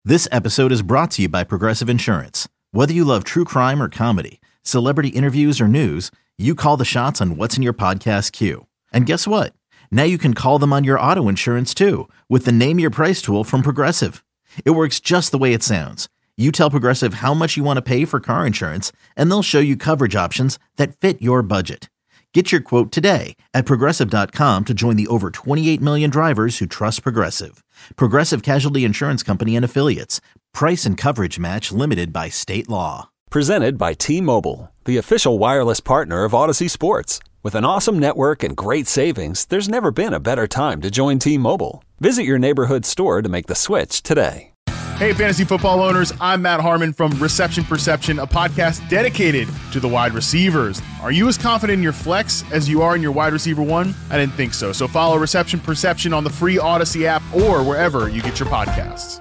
This episode is brought to you by Progressive Insurance. Whether you love true crime or comedy, celebrity interviews or news, you call the shots on what's in your podcast queue. And guess what? Now you can call them on your auto insurance too with the Name Your Price tool from Progressive. It works just the way it sounds. You tell Progressive how much you want to pay for car insurance, and they'll show you coverage options that fit your budget. Get your quote today at Progressive.com to join the over 28 million drivers who trust Progressive. Progressive Casualty Insurance Company and Affiliates. Price and coverage match limited by state law. Presented by T-Mobile, the official wireless partner of Odyssey Sports. With an awesome network and great savings, there's never been a better time to join T-Mobile. Visit your neighborhood store to make the switch today. Hey, fantasy football owners, I'm Matt Harmon from Reception Perception, a podcast dedicated to the wide receivers. Are you as confident in your flex as you are in your wide receiver one? I didn't think so. So follow Reception Perception on the free Odyssey app or wherever you get your podcasts.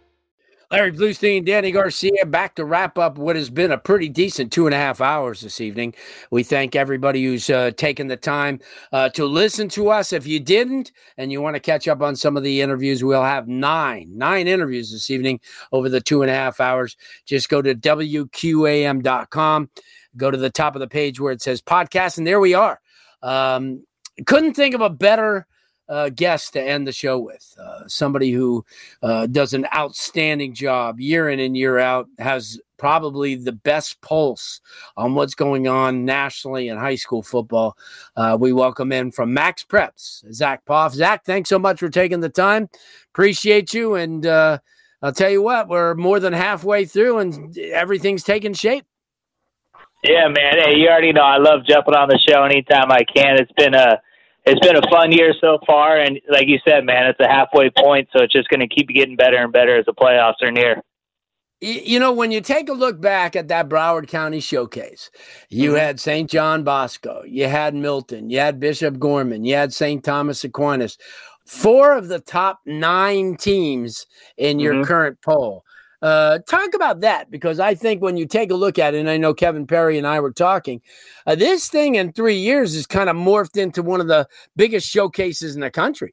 Larry Bluestein, Danny Garcia, back to wrap up what has been a pretty decent 2.5 hours this evening. We thank everybody who's taken the time to listen to us. If you didn't and you want to catch up on some of the interviews, we'll have nine interviews this evening over the 2.5 hours. Just go to WQAM.com, go to the top of the page where it says podcast, and there we are. Couldn't think of a better guest to end the show with. Somebody who does an outstanding job year in and year out, has probably the best pulse on what's going on nationally in high school football. We welcome in from Max Preps, Zach Poff. Zach, thanks so much for taking the time. Appreciate you. And I'll tell you what, we're more than halfway through and everything's taking shape. Yeah, man. Hey, you already know I love jumping on the show anytime I can. It's been a fun year so far, and like you said, man, it's a halfway point, so it's just going to keep getting better and better as the playoffs are near. You know, when you take a look back at that Broward County showcase, you had St. John Bosco, you had Milton, you had Bishop Gorman, you had St. Thomas Aquinas, 4 of the top 9 teams in your current poll. Talk about that, because I think when you take a look at it, and I know Kevin Perry and I were talking, this thing in 3 years is kind of morphed into one of the biggest showcases in the country.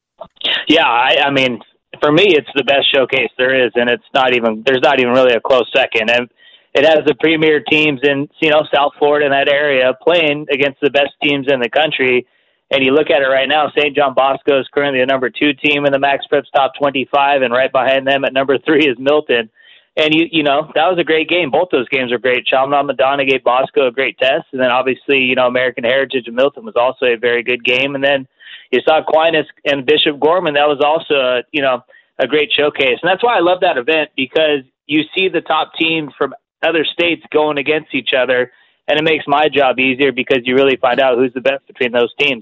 Yeah, I mean, for me, it's the best showcase there is, and there's not even really a close second. And it has the premier teams in, South Florida and that area playing against the best teams in the country. And you look at it right now, St. John Bosco is currently the number 2 team in the Max Preps top 25, and right behind them at number 3 is Milton. And, that was a great game. Both those games are great. Chaminade-Madonna gave Bosco a great test, and then obviously, American Heritage of Milton was also a very good game. And then you saw Aquinas and Bishop Gorman. That was also, a great showcase. And that's why I love that event, because you see the top teams from other states going against each other, and it makes my job easier because you really find out who's the best between those teams.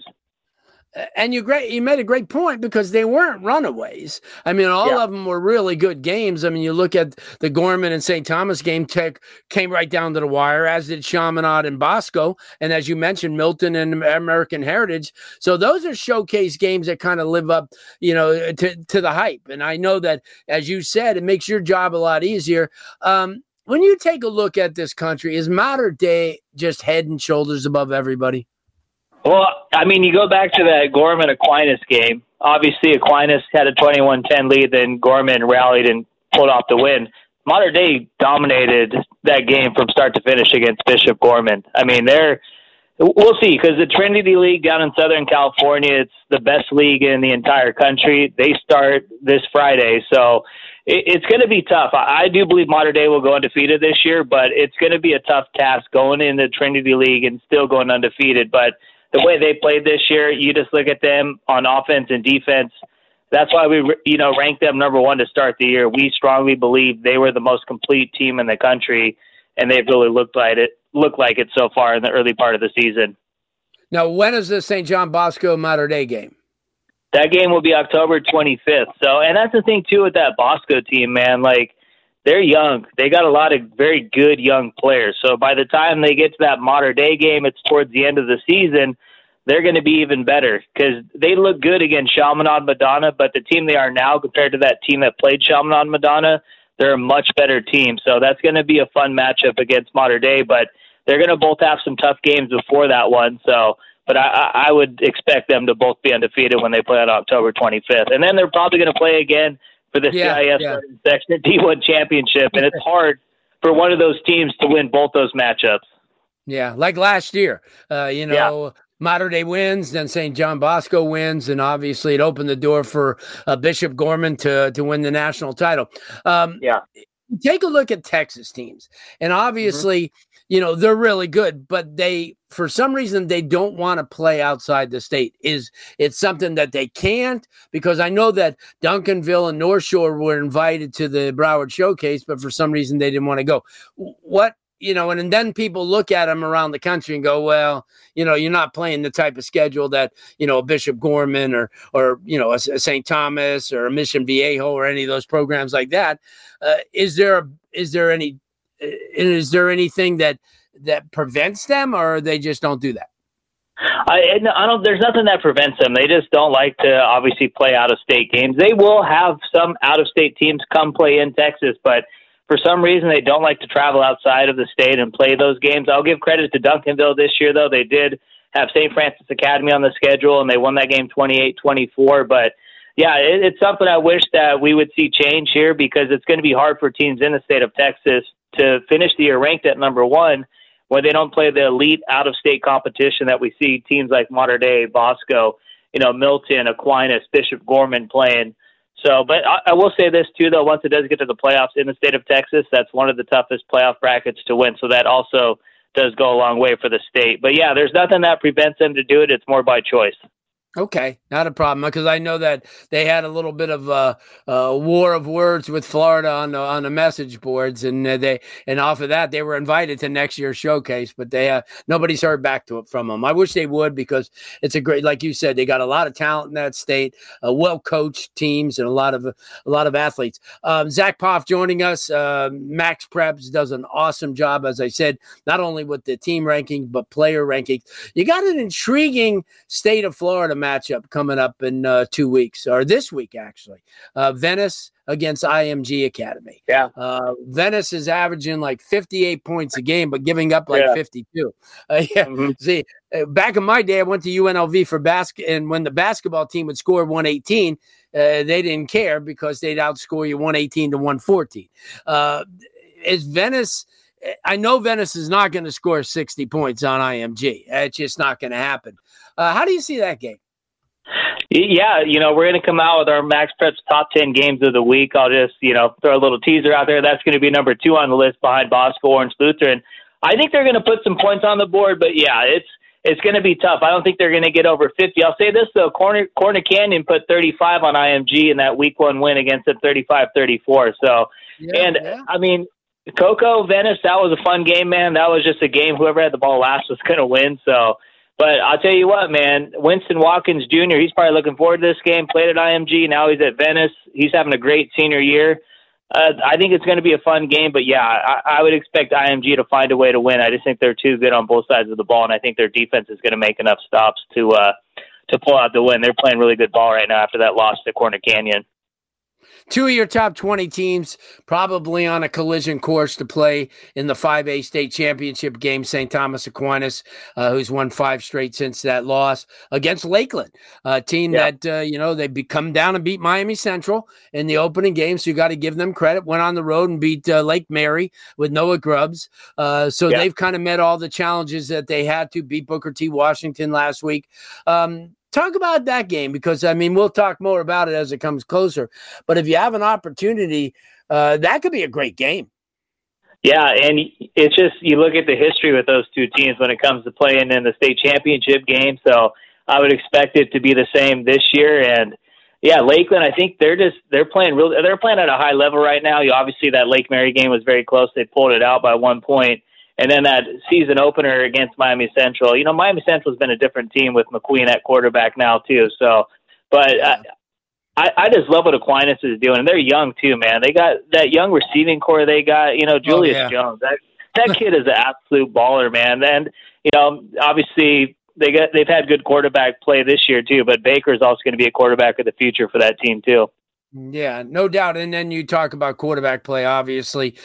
And you made a great point, because they weren't runaways. I mean, all of them were really good games. I mean, you look at the Gorman and St. Thomas game, came right down to the wire, as did Chaminade and Bosco. And as you mentioned, Milton and American Heritage. So those are showcase games that kind of live up, to the hype. And I know that, as you said, it makes your job a lot easier. When you take a look at this country, is Mater Dei just head and shoulders above everybody? Well, I mean, you go back to that Gorman-Aquinas game. Obviously, Aquinas had a 21-10 lead, then Gorman rallied and pulled off the win. Mater Dei dominated that game from start to finish against Bishop Gorman. I mean, we'll see, because the Trinity League down in Southern California, it's the best league in the entire country. They start this Friday, so it's going to be tough. I do believe Mater Dei will go undefeated this year, but it's going to be a tough task going in the Trinity League and still going undefeated. But the way they played this year, you just look at them on offense and defense. That's why we, ranked them number 1 to start the year. We strongly believe they were the most complete team in the country, and they've really looked like it so far in the early part of the season. Now, when is the St. John Bosco Mater Dei game? That game will be October 25th. So, and that's the thing too with that Bosco team, man. Like, they're young. They got a lot of very good young players. So by the time they get to that Mater Dei game, it's towards the end of the season, they're going to be even better, because they look good against Chaminade-Madonna, but the team they are now compared to that team that played Chaminade-Madonna, they're a much better team. So that's going to be a fun matchup against Mater Dei, but they're going to both have some tough games before that one. So, but I would expect them to both be undefeated when they play on October 25th. And then they're probably going to play again for the CIS Section D1 championship, and it's hard for one of those teams to win both those matchups. Yeah, like last year, Mater Dei wins, then St. John Bosco wins, and obviously it opened the door for Bishop Gorman to win the national title. Take a look at Texas teams, and obviously, they're really good, but for some reason, they don't want to play outside the state. It's something that they can't, because I know that Duncanville and North Shore were invited to the Broward Showcase, but for some reason they didn't want to go. And then people look at them around the country and go, well, you're not playing the type of schedule that, a Bishop Gorman or a St. Thomas or a Mission Viejo or any of those programs like that. Is there anything that prevents them, or they just don't do that? I don't. There's nothing that prevents them. They just don't like to obviously play out of state games. They will have some out of state teams come play in Texas, but for some reason, they don't like to travel outside of the state and play those games. I'll give credit to Duncanville this year, though. They did have St. Francis Academy on the schedule, and they won that game 28-24. But, yeah, it's something I wish that we would see change here, because it's going to be hard for teams in the state of Texas to finish the year ranked at number one when they don't play the elite out-of-state competition that we see teams like Mater Dei, Bosco, Milton, Aquinas, Bishop Gorman playing. So, but I will say this too, though, once it does get to the playoffs in the state of Texas, that's one of the toughest playoff brackets to win. So that also does go a long way for the state. But yeah, there's nothing that prevents them to do it. It's more by choice. Okay, not a problem, because I know that they had a little bit of a war of words with Florida on the message boards, and off of that they were invited to next year's showcase, but nobody's heard back from them. I wish they would, because it's a great, like you said, they got a lot of talent in that state, well coached teams, and a lot of athletes. Zach Poff joining us. Max Preps does an awesome job, as I said, not only with the team rankings but player rankings. You got an intriguing state of Florida matchup coming up in 2 weeks, or this week actually. Venice against IMG Academy. Yeah. Venice is averaging like 58 points a game, but giving up like 52. See, back in my day, I went to UNLV for and when the basketball team would score 118, they didn't care, because they'd outscore you 118 to 114. Is Venice? I know Venice is not going to score 60 points on IMG. It's just not going to happen. How do you see that game? Yeah, we're going to come out with our Max Preps top 10 games of the week. I'll just, throw a little teaser out there. That's going to be number 2 on the list behind Bosco Orange Lutheran. I think they're going to put some points on the board, but yeah, it's going to be tough. I don't think they're going to get over 50. I'll say this, though. Corner Canyon put 35 on IMG in that week 1 win against them, 35-34. So, I mean, Cocoa, Venice, that was a fun game, man. That was just a game. Whoever had the ball last was going to win. So, but I'll tell you what, man, Winston Watkins Jr., he's probably looking forward to this game. Played at IMG. Now he's at Venice. He's having a great senior year. I think it's going to be a fun game, but yeah, I would expect IMG to find a way to win. I just think they're too good on both sides of the ball, and I think their defense is going to make enough stops to pull out the win. They're playing really good ball right now after that loss to Corner Canyon. 2 of your top 20 teams probably on a collision course to play in the 5A state championship game. St. Thomas Aquinas, who's won 5 straight since that loss, against Lakeland, a team that, they come down and beat Miami Central in the opening game. So you got to give them credit. Went on the road and beat Lake Mary with Noah Grubbs. They've kind of met all the challenges that they had to beat Booker T. Washington last week. Talk about that game, because, we'll talk more about it as it comes closer. But if you have an opportunity, that could be a great game. Yeah, and it's just, you look at the history with those two teams when it comes to playing in the state championship game. So I would expect it to be the same this year. And, yeah, Lakeland, I think they're playing at a high level right now. Obviously, that Lake Mary game was very close. They pulled it out by 1 point. And then that season opener against Miami Central. Miami Central's been a different team with McQueen at quarterback now too. So, but I just love what Aquinas is doing. And they're young too, man. They got that young receiving core. They got, Julius Jones. That kid is an absolute baller, man. And, obviously they've had good quarterback play this year too, but Baker's also going to be a quarterback of the future for that team too. Yeah, no doubt. And then you talk about quarterback play, obviously.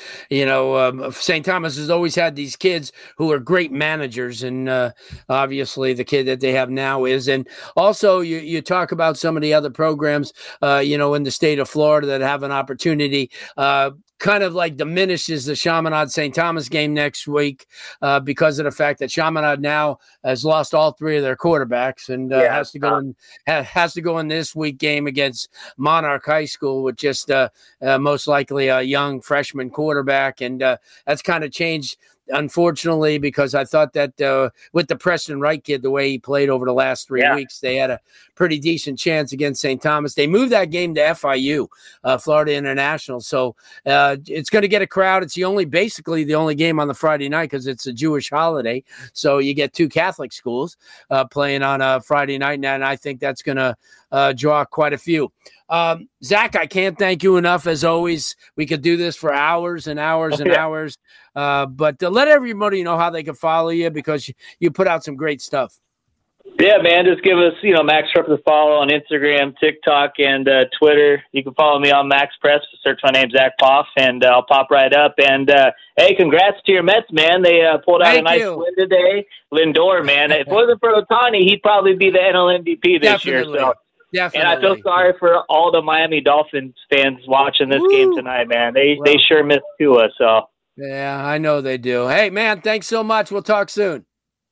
St. Thomas has always had these kids who are great managers, and obviously the kid that they have now is. And also you talk about some of the other programs, in the state of Florida that have an opportunity, kind of like diminishes the Chaminade St. Thomas game next week because of the fact that Chaminade now has lost all three of their quarterbacks and has to go in this week game against Monarch High School with just most likely a young freshman quarterback, and that's kind of changed, unfortunately, because I thought that with the Preston Wright kid, the way he played over the last 3 weeks, they had a pretty decent chance against St. Thomas. They moved that game to FIU, Florida International. So it's going to get a crowd. It's basically the only game on the Friday night because it's a Jewish holiday. So you get two Catholic schools playing on a Friday night, and I think that's going to draw quite a few. Zach, I can't thank you enough. As always, we could do this for hours and hours and hours. But let everybody know how they can follow you because you put out some great stuff. Yeah, man, just give us, Max Prep to follow on Instagram, TikTok, and Twitter. You can follow me on Max Prep. Search my name, Zach Poff, and I'll pop right up. And, hey, congrats to your Mets, man. They pulled out a nice win today. Lindor, man. If it wasn't for Ohtani, he'd probably be the NL MVP this year. So. Definitely. And I feel sorry for all the Miami Dolphins fans watching this game tonight, man. They sure missed Tua. So. Yeah, I know they do. Hey, man, thanks so much. We'll talk soon.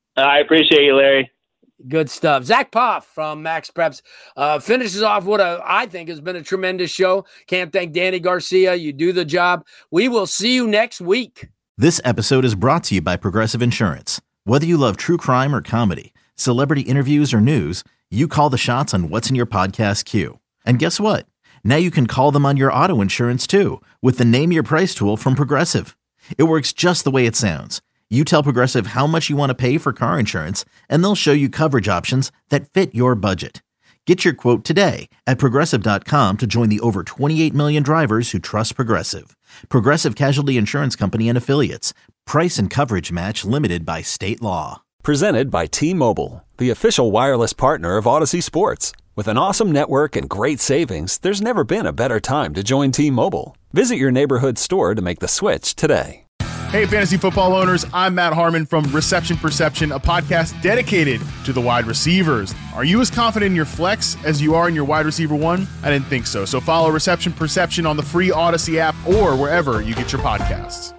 I appreciate you, Larry. Good stuff. Zach Poff from Max Preps finishes off what I think has been a tremendous show. Can't thank Danny Garcia. You do the job. We will see you next week. This episode is brought to you by Progressive Insurance. Whether you love true crime or comedy, celebrity interviews or news, you call the shots on what's in your podcast queue. And guess what? Now you can call them on your auto insurance too with the Name Your Price tool from Progressive. It works just the way it sounds. You tell Progressive how much you want to pay for car insurance, and they'll show you coverage options that fit your budget. Get your quote today at Progressive.com to join the over 28 million drivers who trust Progressive. Progressive Casualty Insurance Company and Affiliates. Price and coverage match limited by state law. Presented by T-Mobile, the official wireless partner of Odyssey Sports. With an awesome network and great savings, there's never been a better time to join T-Mobile. Visit your neighborhood store to make the switch today. Hey, fantasy football owners, I'm Matt Harmon from Reception Perception, a podcast dedicated to the wide receivers. Are you as confident in your flex as you are in your wide receiver one? I didn't think so. So follow Reception Perception on the free Odyssey app or wherever you get your podcasts.